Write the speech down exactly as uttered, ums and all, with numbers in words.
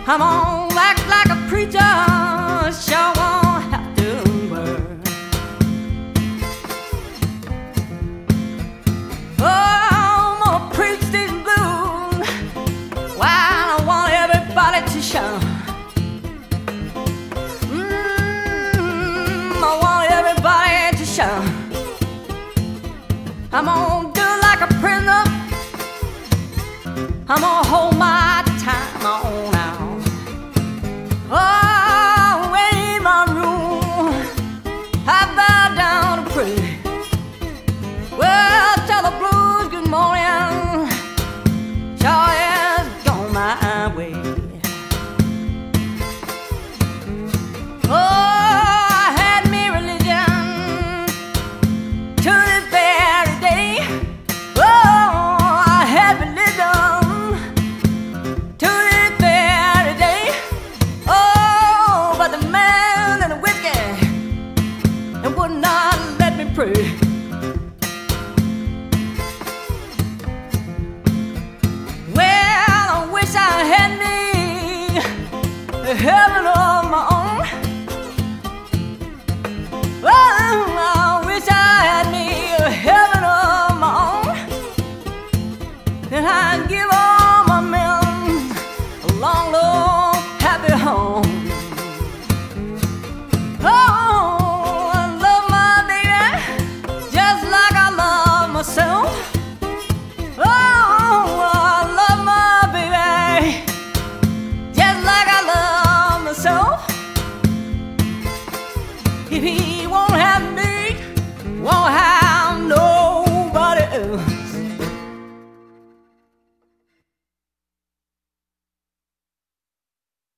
I'm on act like a preacher, sure won't have to work. Oh, I'm gonna preach these blues while I want everybody to shout. Mm, I want everybody to shout. I'm gonna do like a prisoner. I'm gonna hold my time on out. Oh, in my room, I bow down to pray. Well, tell the blues good morning, sure is gone my way. Oh, I had me religion to this very day. Oh, I had religion to this very day. Oh, but the man and the whiskey, it would not let me pray. Well, I wish I had me a heaven of my own. Oh, I wish I had me a heaven of my own. Then I'd give all my men a long, long, happy home. Oh, I love my baby just like I love myself. Oh, I love my baby just like I love myself. If he won't have me, won't have